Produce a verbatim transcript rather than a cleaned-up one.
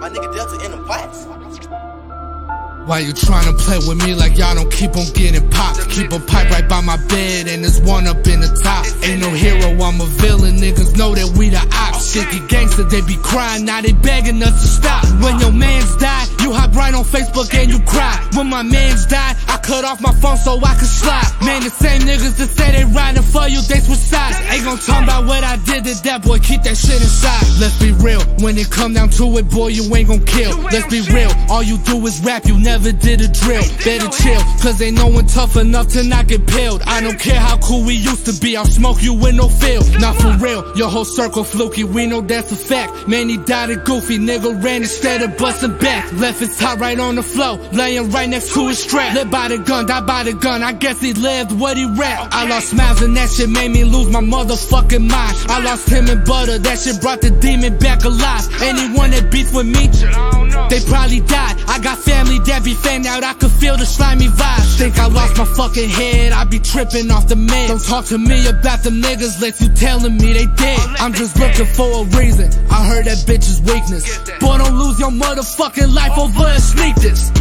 nigga Delta in the box. Why you tryna play with me like y'all don't keep on getting popped? Keep a pipe right by my bed and there's one up in the top. Ain't no hero, I'm a villain, niggas know that we the ops. Shit get gangster, they be crying, now they begging us to stop. When your mans die, you hop right on Facebook and you cry. When my mans die, I cut off my phone so I could slide. Man, the same niggas that say they riding for you, they switch sides. Ain't gon' talk about what I did to that boy, keep that shit inside. Let's be real, when it come down to it, boy, you ain't gon' kill. Let's be real, all you do is rap, you never did a drill. Better chill, cause ain't no one tough enough to not get peeled. I don't care how cool we used to be, I'll smoke you with no feel. Not for real, your whole circle fluky, we know that's a fact. Man, he died a goofy, nigga ran instead of busting back. Left his top right on the floor, laying right next to his strap. Live by the gun, die by the gun, I guess he lived what he rapped. I lost smiles and that shit made me lose my motherfucking mind. I lost him and butter, that shit brought the demon back alive. Anyone that beats with me, they probably died. I got family that be fan out, I could feel the slimy vibe. Think I lost my fucking head, I be tripping off the meds. Don't talk to me about them niggas unless you telling me they dead. I'm just looking for a reason, I heard that bitch is weakness. Boy, don't lose your motherfucking life over a sneak this.